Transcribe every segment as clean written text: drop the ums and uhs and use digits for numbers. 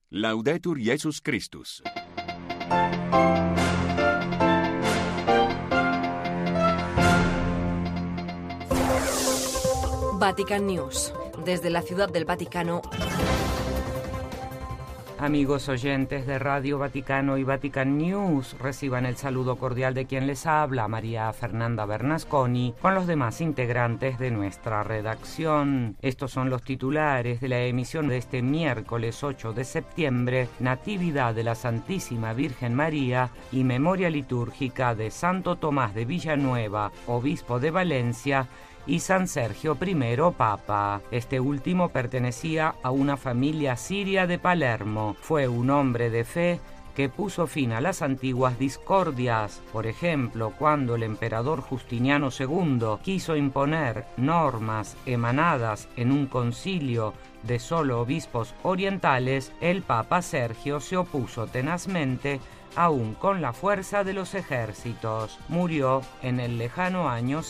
Laudetur Jesus Christus. Vatican News. Desde la Ciudad del Vaticano. Amigos oyentes de Radio Vaticano y Vatican News, reciban el saludo cordial de quien les habla, María Fernanda Bernasconi, con los demás integrantes de nuestra redacción. Estos son los titulares de la emisión de este miércoles 8 de septiembre, Natividad de la Santísima Virgen María y Memoria Litúrgica de Santo Tomás de Villanueva, Obispo de Valencia, y San Sergio I, Papa. Este último pertenecía a una familia siria de Palermo. Fue un hombre de fe que puso fin a las antiguas discordias. Por ejemplo, cuando el emperador Justiniano II quiso imponer normas emanadas en un concilio de solo obispos orientales, el Papa Sergio se opuso tenazmente, aún con la fuerza de los ejércitos. Murió en el lejano año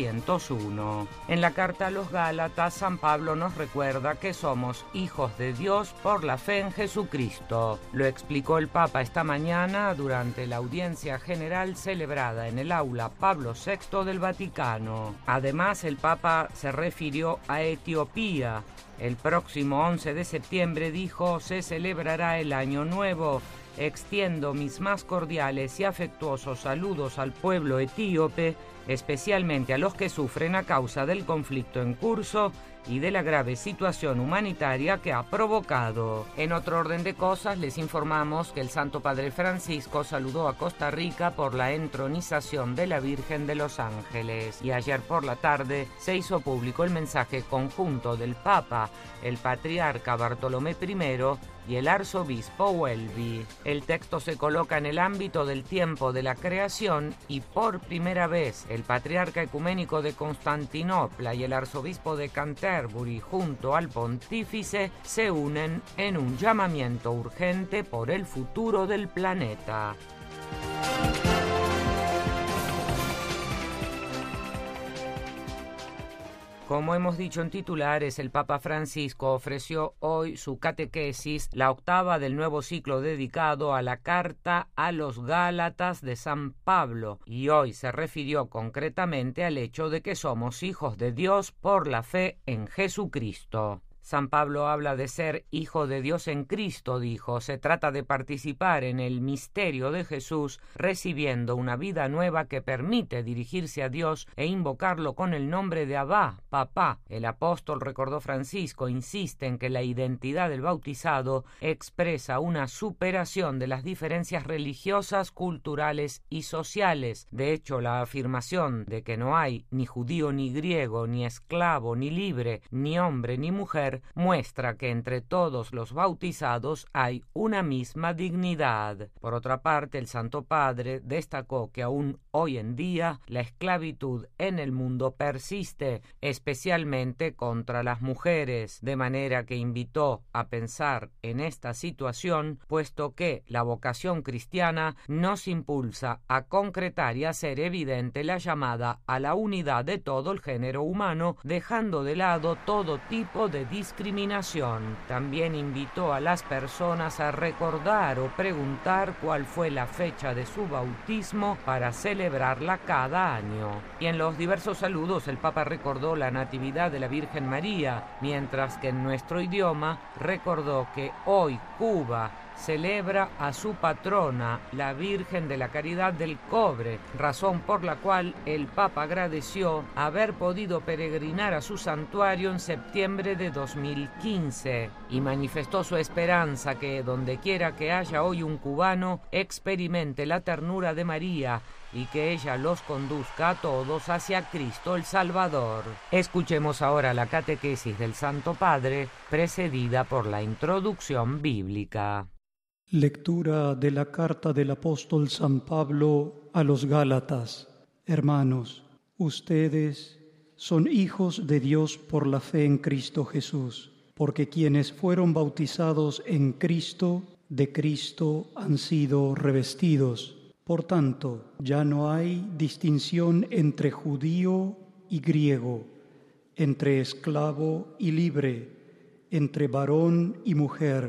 701. En la carta a los Gálatas, San Pablo nos recuerda que somos hijos de Dios por la fe en Jesucristo. Lo explicó el Papa esta mañana durante la audiencia general celebrada en el aula Pablo VI del Vaticano. Además, el Papa se refirió a Etiopía. El próximo 11 de septiembre, dijo, se celebrará el Año Nuevo. Extiendo mis más cordiales y afectuosos saludos al pueblo etíope, especialmente a los que sufren a causa del conflicto en curso y de la grave situación humanitaria que ha provocado. En otro orden de cosas, les informamos que el Santo Padre Francisco saludó a Costa Rica por la entronización de la Virgen de los Ángeles. Y ayer por la tarde se hizo público el mensaje conjunto del Papa, el Patriarca Bartolomé I y el Arzobispo Welby. El texto se coloca en el ámbito del tiempo de la creación y por primera vez el Patriarca Ecuménico de Constantinopla y el Arzobispo de Canterbury junto al Pontífice se unen en un llamamiento urgente por el futuro del planeta. Como hemos dicho en titulares, el Papa Francisco ofreció hoy su catequesis, la octava del nuevo ciclo dedicado a la Carta a los Gálatas de San Pablo, y hoy se refirió concretamente al hecho de que somos hijos de Dios por la fe en Jesucristo. San Pablo habla de ser hijo de Dios en Cristo, dijo. Se trata de participar en el misterio de Jesús, recibiendo una vida nueva que permite dirigirse a Dios e invocarlo con el nombre de Abba, Papá. El apóstol, recordó Francisco, insiste en que la identidad del bautizado expresa una superación de las diferencias religiosas, culturales y sociales. De hecho, la afirmación de que no hay ni judío ni griego, ni esclavo ni libre, ni hombre ni mujer, muestra que entre todos los bautizados hay una misma dignidad. Por otra parte, el Santo Padre destacó que aún hoy en día la esclavitud en el mundo persiste, especialmente contra las mujeres, de manera que invitó a pensar en esta situación, puesto que la vocación cristiana nos impulsa a concretar y hacer evidente la llamada a la unidad de todo el género humano, dejando de lado todo tipo de discriminación. También invitó a las personas a recordar o preguntar cuál fue la fecha de su bautismo para celebrarla cada año. Y en los diversos saludos el Papa recordó la Natividad de la Virgen María, mientras que en nuestro idioma recordó que hoy Cuba celebra a su patrona, la Virgen de la Caridad del Cobre, razón por la cual el Papa agradeció haber podido peregrinar a su santuario en septiembre de 2015 y manifestó su esperanza que dondequiera que haya hoy un cubano experimente la ternura de María y que ella los conduzca a todos hacia Cristo el Salvador. Escuchemos ahora la catequesis del Santo Padre, precedida por la introducción bíblica. Lectura de la carta del apóstol San Pablo a los Gálatas. Hermanos, ustedes son hijos de Dios por la fe en Cristo Jesús, porque quienes fueron bautizados en Cristo, de Cristo han sido revestidos. Por tanto, ya no hay distinción entre judío y griego, entre esclavo y libre, entre varón y mujer,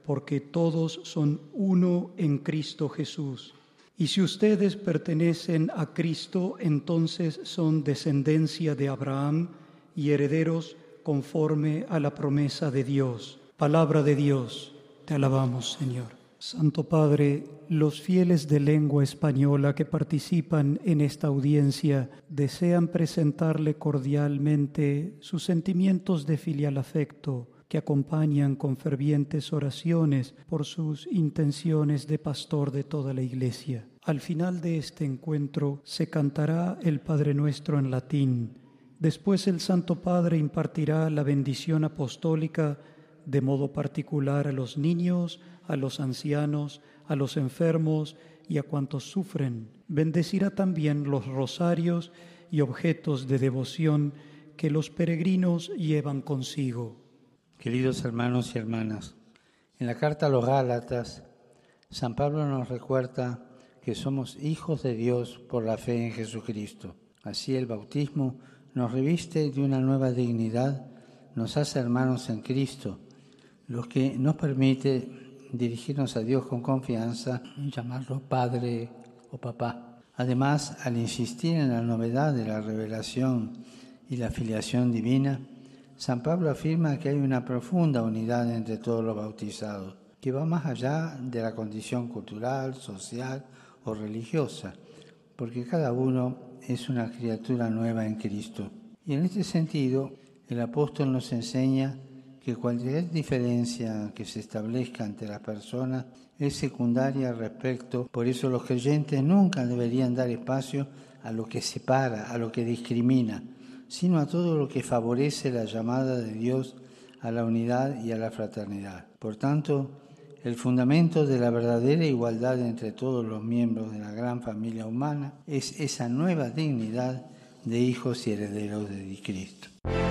porque todos son uno en Cristo Jesús. Y si ustedes pertenecen a Cristo, entonces son descendencia de Abraham y herederos conforme a la promesa de Dios. Palabra de Dios, te alabamos, Señor. Santo Padre, los fieles de lengua española que participan en esta audiencia desean presentarle cordialmente sus sentimientos de filial afecto que acompañan con fervientes oraciones por sus intenciones de pastor de toda la Iglesia. Al final de este encuentro se cantará el Padre Nuestro en latín. Después el Santo Padre impartirá la bendición apostólica de modo particular a los niños, a los ancianos, a los enfermos y a cuantos sufren. Bendecirá también los rosarios y objetos de devoción que los peregrinos llevan consigo. Queridos hermanos y hermanas, en la carta a los Gálatas, San Pablo nos recuerda que somos hijos de Dios por la fe en Jesucristo. Así el bautismo nos reviste de una nueva dignidad, nos hace hermanos en Cristo, lo que nos permite dirigirnos a Dios con confianza y llamarlo Padre o Papá. Además, al insistir en la novedad de la revelación y la filiación divina, San Pablo afirma que hay una profunda unidad entre todos los bautizados, que va más allá de la condición cultural, social o religiosa, porque cada uno es una criatura nueva en Cristo. Y en este sentido, el apóstol nos enseña que cualquier diferencia que se establezca entre las personas es secundaria al respecto. Por eso los creyentes nunca deberían dar espacio a lo que separa, a lo que discrimina, sino a todo lo que favorece la llamada de Dios a la unidad y a la fraternidad. Por tanto, el fundamento de la verdadera igualdad entre todos los miembros de la gran familia humana es esa nueva dignidad de hijos y herederos de Cristo.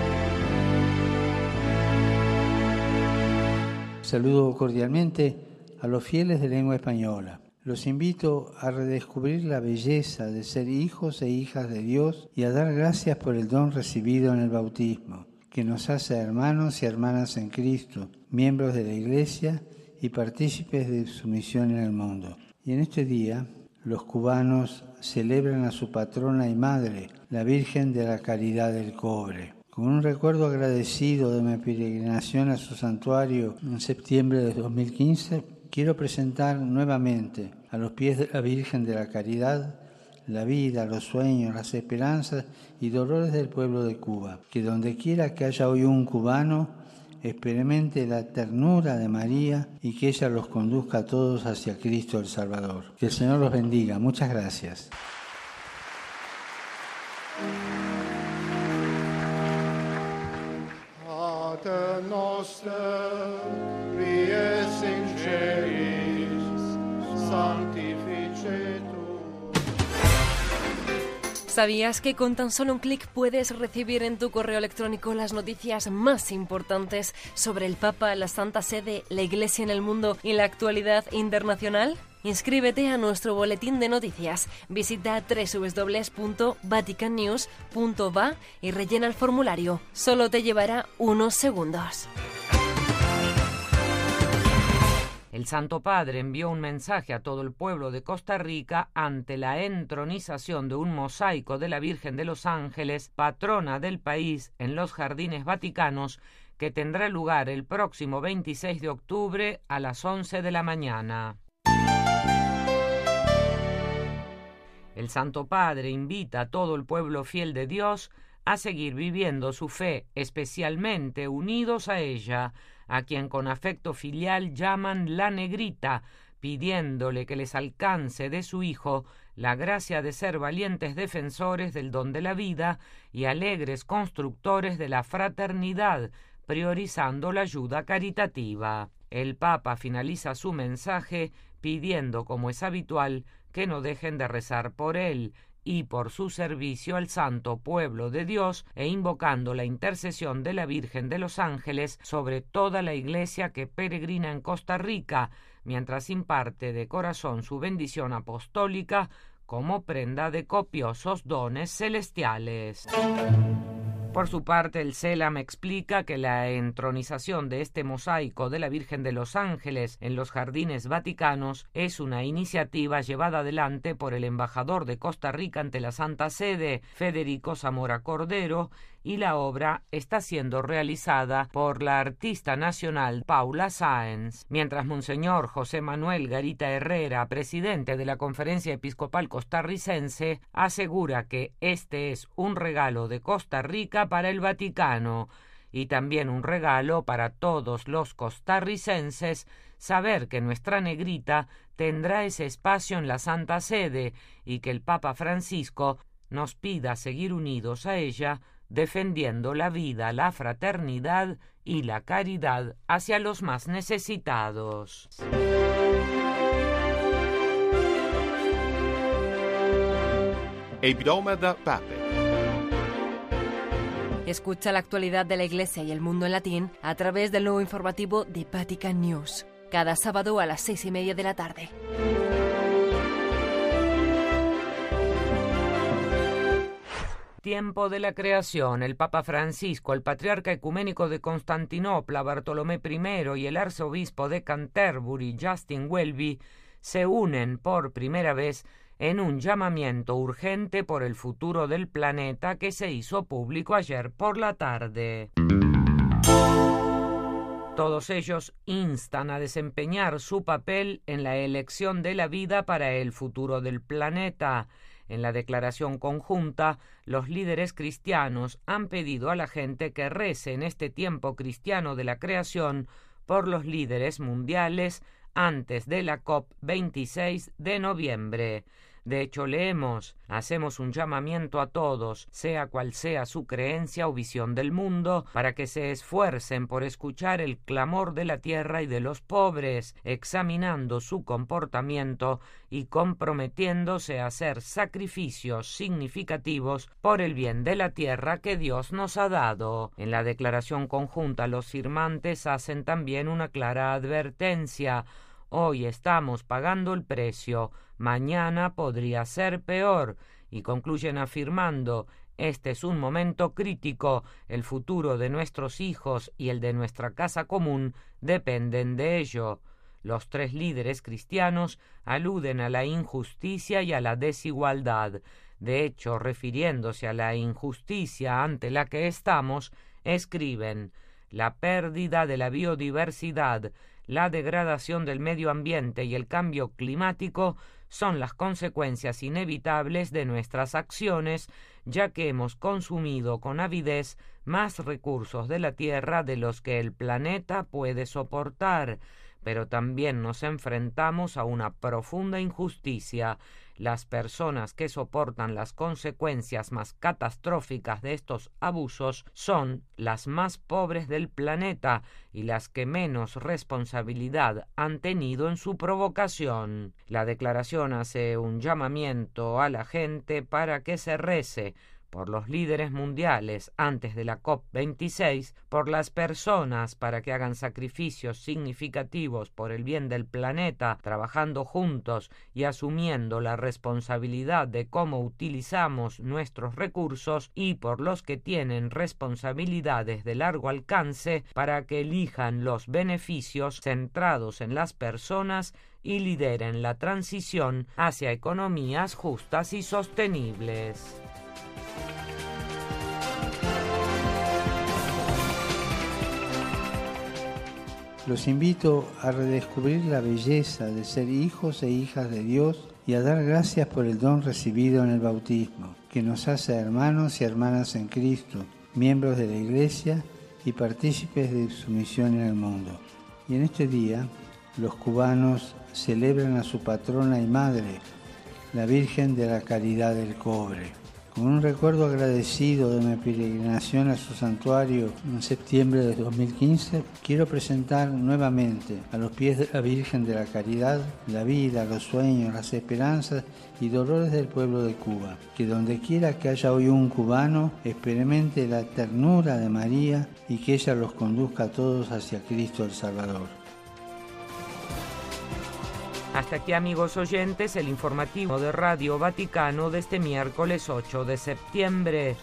Saludo cordialmente a los fieles de lengua española. Los invito a redescubrir la belleza de ser hijos e hijas de Dios y a dar gracias por el don recibido en el bautismo, que nos hace hermanos y hermanas en Cristo, miembros de la Iglesia y partícipes de su misión en el mundo. Y en este día, los cubanos celebran a su patrona y madre, la Virgen de la Caridad del Cobre. Con un recuerdo agradecido de mi peregrinación a su santuario en septiembre de 2015, quiero presentar nuevamente a los pies de la Virgen de la Caridad la vida, los sueños, las esperanzas y dolores del pueblo de Cuba. Que donde quiera que haya hoy un cubano, experimente la ternura de María y que ella los conduzca a todos hacia Cristo el Salvador. Que el Señor los bendiga. Muchas gracias. Pater noster, qui es in celis, sanctificetur. ¿Sabías que con tan solo un clic puedes recibir en tu correo electrónico las noticias más importantes sobre el Papa, la Santa Sede, la Iglesia en el mundo y la actualidad internacional? Inscríbete a nuestro boletín de noticias. Visita www.vaticannews.va y rellena el formulario. Solo te llevará unos segundos. El Santo Padre envió un mensaje a todo el pueblo de Costa Rica ante la entronización de un mosaico de la Virgen de los Ángeles, patrona del país, en los Jardines Vaticanos, que tendrá lugar el próximo 26 de octubre a las 11 de la mañana. El Santo Padre invita a todo el pueblo fiel de Dios a seguir viviendo su fe, especialmente unidos a ella, a quien con afecto filial llaman la Negrita, pidiéndole que les alcance de su Hijo la gracia de ser valientes defensores del don de la vida y alegres constructores de la fraternidad, priorizando la ayuda caritativa. El Papa finaliza su mensaje pidiendo, como es habitual, que no dejen de rezar por él y por su servicio al santo pueblo de Dios e invocando la intercesión de la Virgen de los Ángeles sobre toda la Iglesia que peregrina en Costa Rica, mientras imparte de corazón su bendición apostólica como prenda de copiosos dones celestiales. Por su parte, el CELAM explica que la entronización de este mosaico de la Virgen de los Ángeles en los jardines vaticanos es una iniciativa llevada adelante por el embajador de Costa Rica ante la Santa Sede, Federico Zamora Cordero, y la obra está siendo realizada por la artista nacional Paula Sáenz, mientras Monseñor José Manuel Garita Herrera, presidente de la Conferencia Episcopal Costarricense, asegura que este es un regalo de Costa Rica para el Vaticano y también un regalo para todos los costarricenses saber que nuestra negrita tendrá ese espacio en la Santa Sede y que el Papa Francisco nos pida seguir unidos a ella, defendiendo la vida, la fraternidad y la caridad hacia los más necesitados. Il Pidome da Pape. Escucha la actualidad de la Iglesia y el mundo en latín a través del nuevo informativo de Vatican News, cada sábado a las 6:30 de la tarde. Tiempo de la creación. El Papa Francisco, el Patriarca Ecuménico de Constantinopla, Bartolomé I, y el Arzobispo de Canterbury, Justin Welby, se unen por primera vez en un llamamiento urgente por el futuro del planeta que se hizo público ayer por la tarde. Todos ellos instan a desempeñar su papel en la elección de la vida para el futuro del planeta. En la declaración conjunta, los líderes cristianos han pedido a la gente que rece en este tiempo cristiano de la creación por los líderes mundiales antes de la COP26 de noviembre. De hecho, leemos: hacemos un llamamiento a todos, sea cual sea su creencia o visión del mundo, para que se esfuercen por escuchar el clamor de la tierra y de los pobres, examinando su comportamiento y comprometiéndose a hacer sacrificios significativos por el bien de la tierra que Dios nos ha dado. En la declaración conjunta, los firmantes hacen también una clara advertencia: hoy estamos pagando el precio, mañana podría ser peor, y concluyen afirmando: este es un momento crítico, el futuro de nuestros hijos y el de nuestra casa común dependen de ello. Los tres líderes cristianos aluden a la injusticia y a la desigualdad. De hecho, refiriéndose a la injusticia ante la que estamos, escriben: la pérdida de la biodiversidad, la degradación del medio ambiente y el cambio climático son las consecuencias inevitables de nuestras acciones, ya que hemos consumido con avidez más recursos de la Tierra de los que el planeta puede soportar. Pero también nos enfrentamos a una profunda injusticia. Las personas que soportan las consecuencias más catastróficas de estos abusos son las más pobres del planeta y las que menos responsabilidad han tenido en su provocación. La declaración hace un llamamiento a la gente para que se rece por los líderes mundiales antes de la COP26, por las personas para que hagan sacrificios significativos por el bien del planeta, trabajando juntos y asumiendo la responsabilidad de cómo utilizamos nuestros recursos, y por los que tienen responsabilidades de largo alcance para que elijan los beneficios centrados en las personas y lideren la transición hacia economías justas y sostenibles. Los invito a redescubrir la belleza de ser hijos e hijas de Dios y a dar gracias por el don recibido en el bautismo, que nos hace hermanos y hermanas en Cristo, miembros de la Iglesia y partícipes de su misión en el mundo. Y en este día, los cubanos celebran a su patrona y madre, la Virgen de la Caridad del Cobre. Con un recuerdo agradecido de mi peregrinación a su santuario en septiembre de 2015, quiero presentar nuevamente a los pies de la Virgen de la Caridad la vida, los sueños, las esperanzas y dolores del pueblo de Cuba. Que donde quiera que haya hoy un cubano, experimente la ternura de María y que ella los conduzca a todos hacia Cristo el Salvador. Hasta aquí, amigos oyentes, el informativo de Radio Vaticano de este miércoles 8 de septiembre.